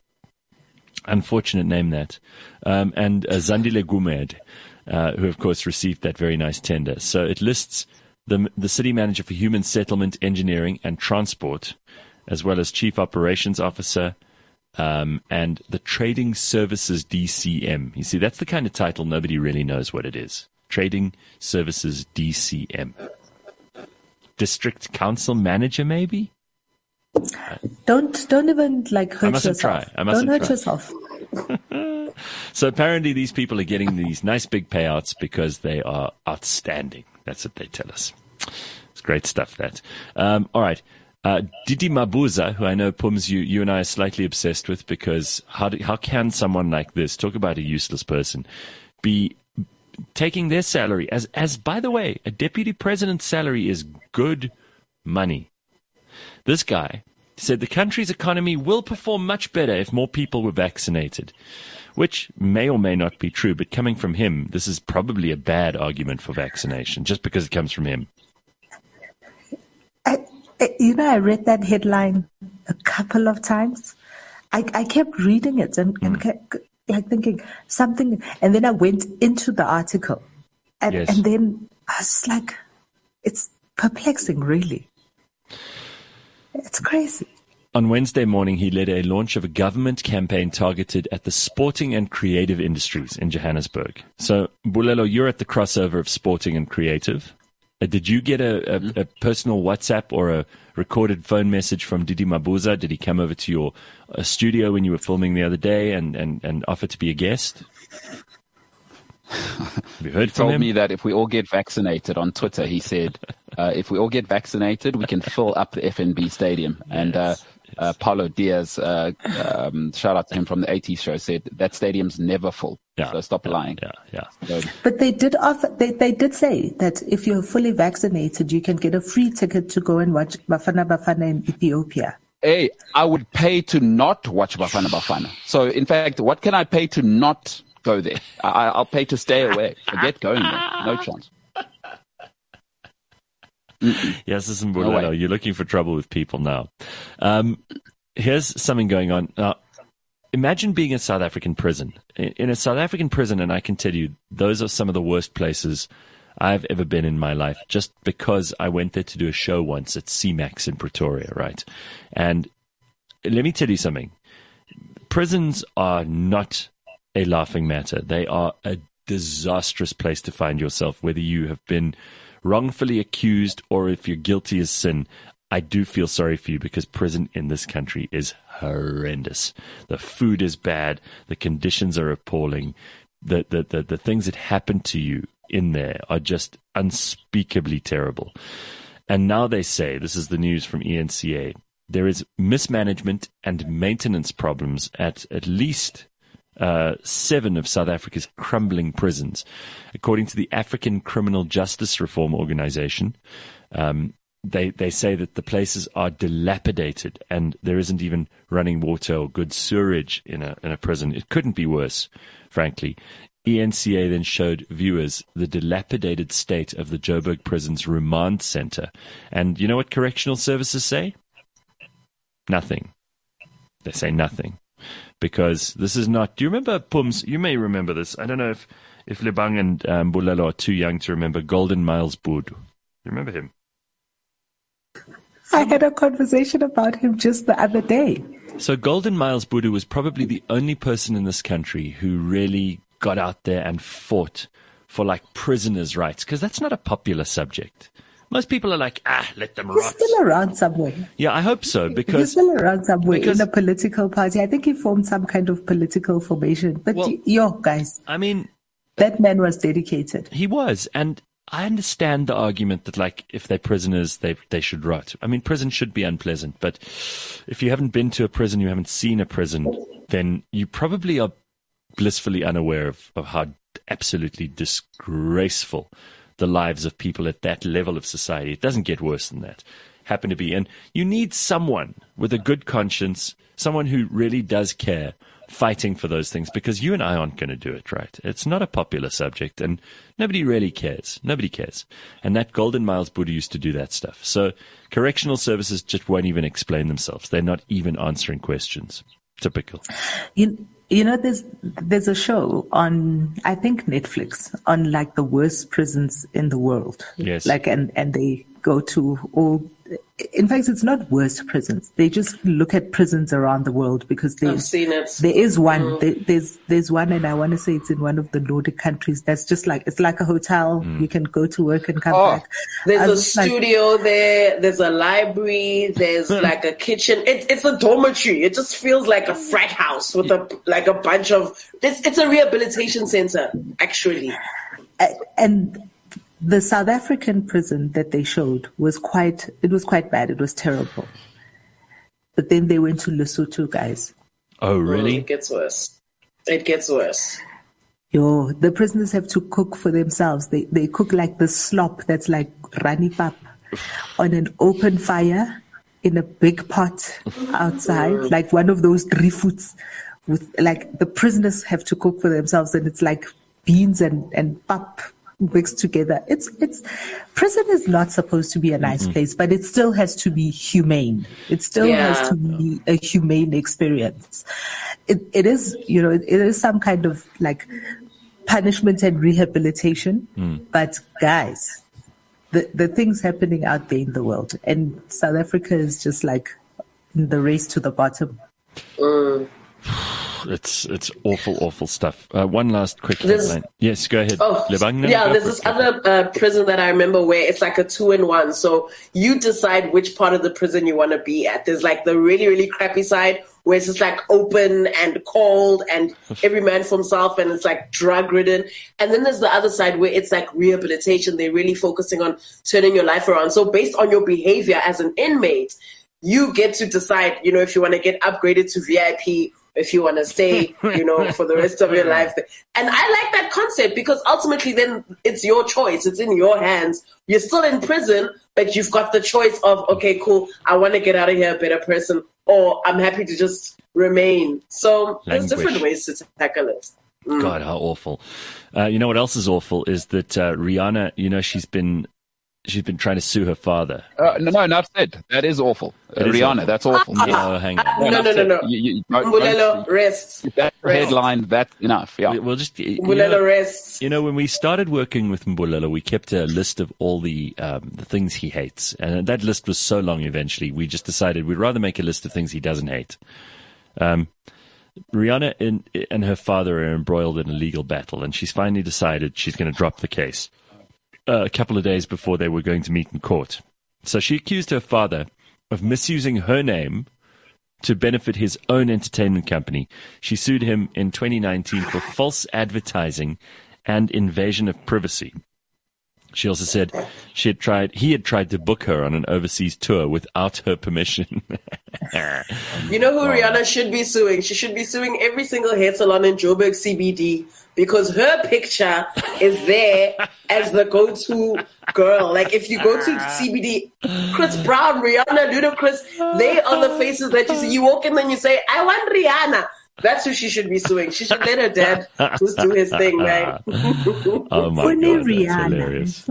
Unfortunate name that. And Zandile Gumed, who of course received that very nice tender. So it lists the city manager for human settlement, engineering and transport, as well as chief operations officer, and the trading services DCM. You see, that's the kind of title nobody really knows what it is. Trading services DCM. district council manager, maybe. Don't even hurt yourself. Don't hurt yourself. So apparently these people are getting these nice big payouts because they are outstanding. That's what they tell us. It's great stuff, that. All right. Didi Mabuza, who I know, Pums, you and I are slightly obsessed with, because how can someone like this, talk about a useless person, be taking their salary as by the way, a deputy president's salary is good money. This guy said the country's economy will perform much better if more people were vaccinated, which may or may not be true, but coming from him, this is probably a bad argument for vaccination, just because it comes from him. I read that headline a couple of times. I kept reading it and kept thinking something, and then I went into the article, and then I was like, it's perplexing, really. It's crazy. On Wednesday morning, he led a launch of a government campaign targeted at the sporting and creative industries in Johannesburg. So, Bulelo, you're at the crossover of sporting and creative. Did you get a personal WhatsApp or a recorded phone message from Didi Mabuza? Did he come over to your studio when you were filming the other day and offer to be a guest? Have you heard from him? He told me that if we all get vaccinated, on Twitter, he said, if we all get vaccinated, we can fill up the FNB stadium. And Paulo Diaz, shout out to him from the 80s show, said that stadium's never full. Yeah, so stop lying. Yeah. So, but they did offer. They did say that if you're fully vaccinated, you can get a free ticket to go and watch Bafana Bafana in Ethiopia. Hey, I would pay to not watch Bafana Bafana. So, in fact, what can I pay to not go there? I'll pay to stay away. Forget going there. No chance. Yes, this is Mbulelo. You're looking for trouble with people now. Here's something going on. Now, imagine being in a South African prison. In a South African prison, and I can tell you, those are some of the worst places I've ever been in my life, just because I went there to do a show once at CMAX in Pretoria, right? And let me tell you something. Prisons are not a laughing matter. They are a disastrous place to find yourself, whether you have been wrongfully accused or if you're guilty as sin. I do feel sorry for you, because prison in this country is horrendous. The food is bad. The conditions are appalling. The things that happen to you in there are just unspeakably terrible. And now they say, this is the news from ENCA, there is mismanagement and maintenance problems at least 7 of South Africa's crumbling prisons. According to the African Criminal Justice Reform Organization, they say that the places are dilapidated and there isn't even running water or good sewerage in a prison. It couldn't be worse, frankly. ENCA then showed viewers the dilapidated state of the Joburg Prison's remand center. And you know what correctional services say? Nothing. They say nothing. Because this is not... Do you remember, Pums? You may remember this. I don't know if Lebang and Bulelo are too young to remember Golden Miles Budu. You remember him? I had a conversation about him just the other day. So Golden Miles Budu was probably the only person in this country who really got out there and fought for prisoners' rights, because that's not a popular subject. Most people are like, let them rot. He's still around somewhere. Yeah, I hope so. Because he's still around somewhere in a political party. I think he formed some kind of political formation. But guys, I mean, that man was dedicated. He was, and I understand the argument that if they're prisoners, they should rot. I mean, prison should be unpleasant, but if you haven't been to a prison, you haven't seen a prison, then you probably are blissfully unaware of how absolutely disgraceful the lives of people at that level of society. It doesn't get worse than that. Happen to be. And you need someone with a good conscience, someone who really does care, fighting for those things, because you and I aren't going to do it, right? It's not a popular subject and nobody really cares. Nobody cares. And that Golden Miles Budu used to do that stuff. So correctional services just won't even explain themselves. They're not even answering questions. Typical. You know, there's a show on, I think, Netflix on the worst prisons in the world. Yes. And they go to all in fact, it's not worst prisons. They just look at prisons around the world because I've seen it. There is one. There's one, and I want to say it's in one of the Nordic countries. That's just like, it's like a hotel. You can go to work and come back. There's a studio there. There's a library. There's like a kitchen. It's a dormitory. It just feels like a frat house with a bunch of. It's a rehabilitation center, actually. And the South African prison that they showed was quite bad. It was terrible. But then they went to Lesotho, guys. Oh, really? It gets worse. The prisoners have to cook for themselves. They cook like the slop that's like rani pap on an open fire in a big pot outside, like one of those 3 foots. With like the prisoners have to cook for themselves, and it's like beans and pap mixed together. It's prison is not supposed to be a nice place, but it still has to be humane. It still has to be a humane experience. It is, it is some kind of like punishment and rehabilitation. But guys, the things happening out there in the world, and South Africa is just like in the race to the bottom. It's awful stuff. One last quick headline. Yes, go ahead. There's this other prison that I remember where it's like a 2-in-1. So you decide which part of the prison you want to be at. There's like the really, really crappy side where it's just like open and cold and every man for himself, and it's like drug ridden. And then there's the other side where it's like rehabilitation. They're really focusing on turning your life around. So based on your behavior as an inmate, you get to decide, if you want to get upgraded to VIP, if you want to stay, for the rest of your life. And I like that concept because ultimately then it's your choice. It's in your hands. You're still in prison, but you've got the choice of, okay, cool, I want to get out of here a better person, or I'm happy to just remain. So there's different ways to tackle it. God, how awful. You know what else is awful is that Rihanna, she's been trying to sue her father. No, enough said. That is awful. Rihanna, awful. That's awful. No, hang on. No. Mbulelo, rest. That headline, that's enough. Yeah. We'll just, Mbulelo, rest. When we started working with Mbulelo, we kept a list of all the things he hates. And that list was so long eventually, we just decided we'd rather make a list of things he doesn't hate. Rihanna and her father are embroiled in a legal battle, and she's finally decided she's going to drop the case. A couple of days before they were going to meet in court. So she accused her father of misusing her name to benefit his own entertainment company. She sued him in 2019 for false advertising and invasion of privacy. She also said he had tried to book her on an overseas tour without her permission. You know who Rihanna should be suing? She should be suing every single hair salon in Joburg CBD because her picture is there as the go-to girl. Like if you go to CBD, Chris Brown, Rihanna, Ludacris, they are the faces that you see. You walk in and you say, I want Rihanna. That's who she should be suing. She should let her dad just do his thing, right? Oh my God, that's hilarious.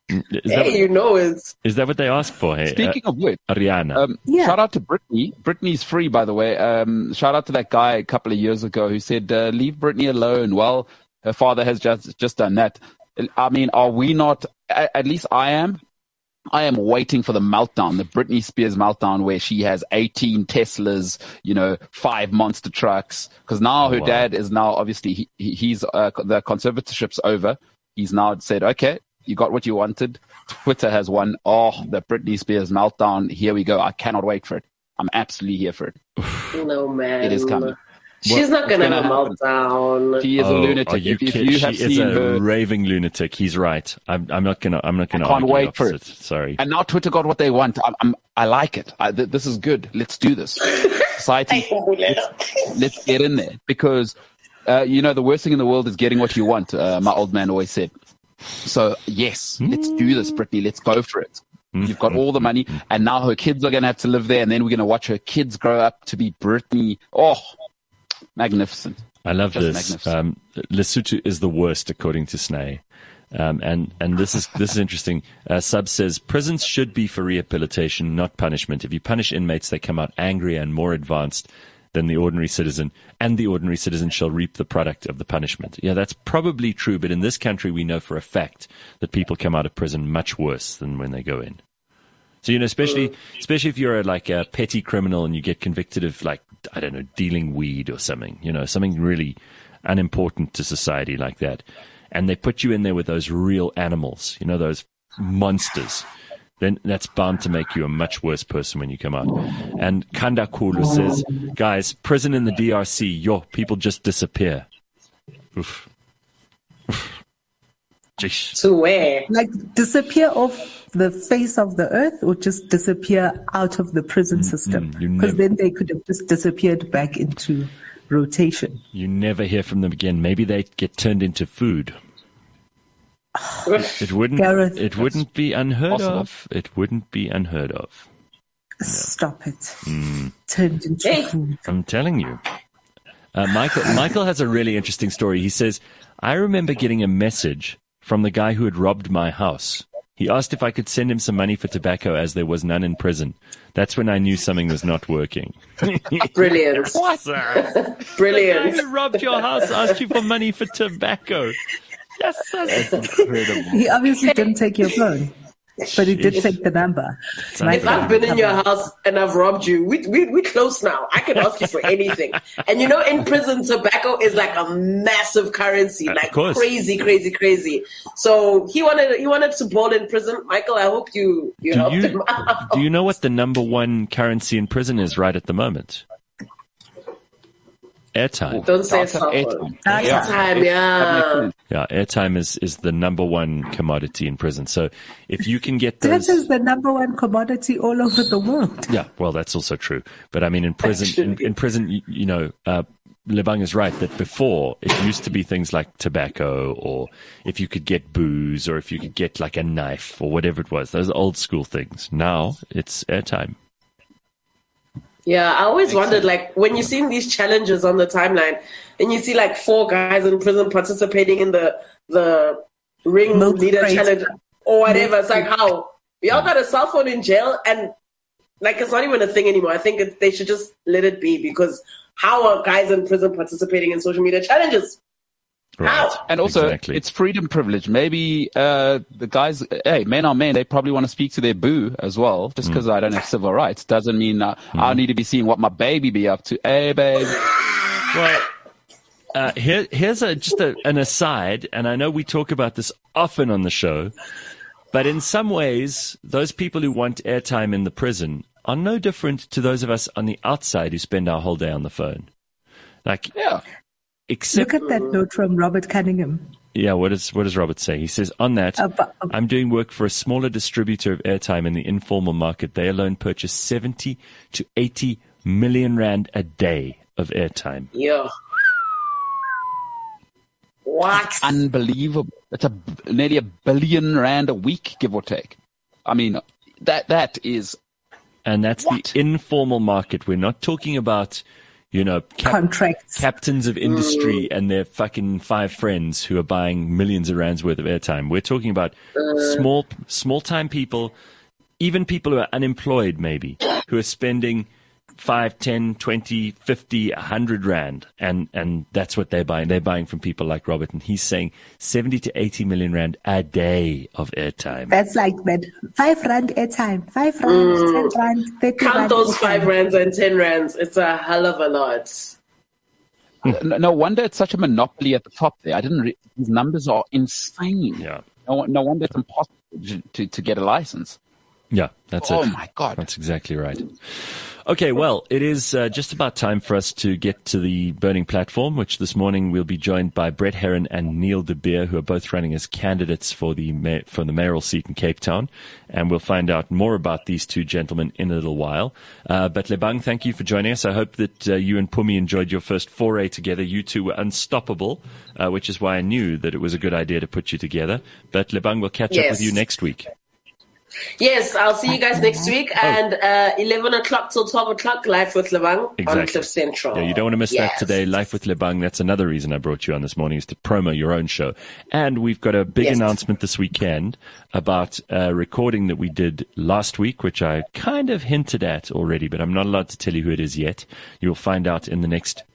Is that what they ask for? Hey, speaking of which, Rihanna. Shout out to Britney. Britney's free, by the way. Shout out to that guy a couple of years ago who said, leave Britney alone. Well, her father has just done that. I mean, are we not, at least I am waiting for the meltdown, the Britney Spears meltdown where she has 18 Teslas, 5 monster trucks. Because now her dad is now, obviously, he's the conservatorship's over. He's now said, okay, you got what you wanted. Twitter has won. Oh, the Britney Spears meltdown. Here we go. I cannot wait for it. I'm absolutely here for it. No, man. It is coming. She's not going to have a meltdown. She is a lunatic. She is a raving lunatic. He's right. I'm not going to. I can't wait for it. Sorry. And now Twitter got what they want. I like it. This is good. Let's do this. Society. Let's get in there because the worst thing in the world is getting what you want. My old man always said. So yes, let's do this, Britney. Let's go for it. You've got all the money, and now her kids are going to have to live there, and then we're going to watch her kids grow up to be Britney. Oh. Magnificent. I love this. Lesotho is the worst, according to Snay. And this is interesting. Sub says prisons should be for rehabilitation, not punishment. If you punish inmates, they come out angrier and more advanced than the ordinary citizen, and the ordinary citizen shall reap the product of the punishment. Yeah, that's probably true, but in this country, we know for a fact that people come out of prison much worse than when they go in. So, especially if you're like a petty criminal and you get convicted of like, I don't know, dealing weed or something, something really unimportant to society like that. And they put you in there with those real animals, those monsters. Then that's bound to make you a much worse person when you come out. And Kanda Kulu says, guys, prison in the DRC, people just disappear. Oof. To where? Like disappear off the face of the earth, or just disappear out of the prison system? Because then they could have just disappeared back into rotation. You never hear from them again. Maybe they get turned into food. It wouldn't be unheard of. It wouldn't be unheard of. Stop it. Turned into food. I'm telling you. Michael has a really interesting story. He says, I remember getting a message from the guy who had robbed my house. He asked if I could send him some money for tobacco as there was none in prison. That's when I knew something was not working. Brilliant. What? Brilliant. The guy who robbed your house asked you for money for tobacco. Yes, that's incredible. He obviously didn't take your phone, but he did take the number. If I've been in your house and I've robbed you, we're close now. I can ask you for anything. And in prison, tobacco is like a massive currency, like crazy, crazy, crazy. So he wanted to ball in prison. Michael, I hope you helped him out. Do you know what the number one currency in prison is right at the moment? Airtime. Don't say airtime. Airtime, yeah. Yeah, airtime is the number one commodity in prison. So if you can get those... That is the number one commodity all over the world. Yeah, well, that's also true. But I mean, in prison, Lebang is right that before it used to be things like tobacco, or if you could get booze, or if you could get like a knife or whatever it was. Those old school things. Now it's airtime. Yeah, I always wondered, like, when you're seeing these challenges on the timeline and you see like 4 guys in prison participating in the ring leader challenge or whatever, it's like, how? Y'all got a cell phone in jail, and like, it's not even a thing anymore. I think they should just let it be, because how are guys in prison participating in social media challenges? Right. How? And also, exactly. It's freedom privilege. Maybe the guys, men are men. They probably want to speak to their boo as well. Just because I don't have civil rights doesn't mean I need to be seeing what my baby be up to. Hey, babe. Well, here's just an aside, and I know we talk about this often on the show, but in some ways, those people who want airtime in the prison are no different to those of us on the outside who spend our whole day on the phone. Like, yeah. Look at that note from Robert Cunningham. Yeah, what does Robert say? He says, on that, I'm doing work for a smaller distributor of airtime in the informal market. They alone purchase 70 to 80 million rand a day of airtime. Yeah. What? Unbelievable. That's nearly R1 billion a week, give or take. I mean, that is... And that's the informal market. We're not talking about... contracts. Captains of industry and their fucking 5 friends who are buying millions of rands worth of airtime. We're talking about small time people, even people who are unemployed maybe, who are spending 5, 10, 20, 50, 100 rand. And that's what they're buying. They're buying from people like Robert. And he's saying 70 to 80 million rand a day of airtime. That's like that. 5 rand airtime. 5 rand, 10 rand, 30 Count rand. those 5 rands and 10 rands. It's a hell of a lot. No wonder it's such a monopoly at the top there. These numbers are insane. Yeah. No wonder it's impossible to get a license. Yeah, that's it. Oh my God. That's exactly right. Okay, well, it is just about time for us to get to the burning platform, which this morning we'll be joined by Brett Herron and Neil de Beer, who are both running as candidates for the mayoral seat in Cape Town. And we'll find out more about these 2 gentlemen in a little while. But Lebang, thank you for joining us. I hope that you and Pumi enjoyed your first foray together. You 2 were unstoppable, which is why I knew that it was a good idea to put you together. But Lebang, we'll catch up with you next week. Yes, I'll see you guys next week, and 11 o'clock till 12 o'clock, Live with Lebang on Cliff Central. Yeah, you don't want to miss that today, Live with Lebang. That's another reason I brought you on this morning, is to promo your own show. And we've got a big announcement this weekend about a recording that we did last week, which I kind of hinted at already, but I'm not allowed to tell you who it is yet. You'll find out in the next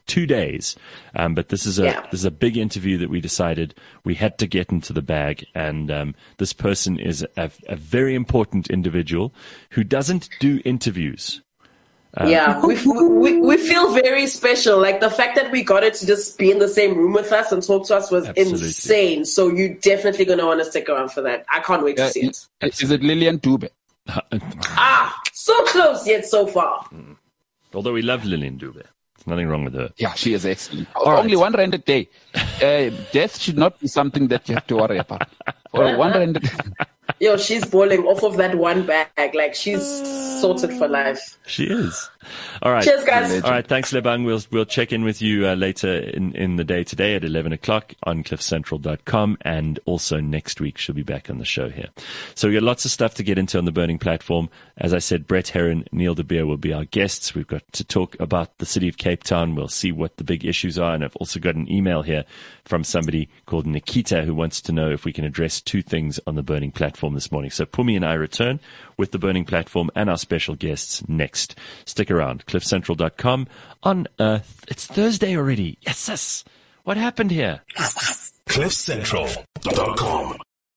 2 days. But this is a big interview that we decided we had to get into the bag. And this person is a very important individual who doesn't do interviews. We feel very special. Like the fact that we got it to just be in the same room with us and talk to us was insane. So you're definitely going to want to stick around for that. I can't wait to see it. Is it Lilian Dube? So close yet so far. Although we love Lilian Dube. There's nothing wrong with her. Yeah, she is excellent. Only right. 1 rand a day. Death should not be something that you have to worry about. For 1 rand a day. Yo, she's balling off of that one bag. Like, she's sorted for life. She is. All right. Cheers, guys. All right. Thanks, Lebang. We'll check in with you later in the day today at 11 o'clock on cliffcentral.com. And also next week, she'll be back on the show here. So we got lots of stuff to get into on the Burning Platform. As I said, Brett Herron, Neil de Beer will be our guests. We've got to talk about the city of Cape Town. We'll see what the big issues are. And I've also got an email here from somebody called Nikita who wants to know if we can address 2 things on the Burning Platform this morning. So Pumi and I return with the Burning Platform and our special guests next. Stick around. CliffCentral.com on it's Thursday already. Yes. What happened here? CliffCentral.com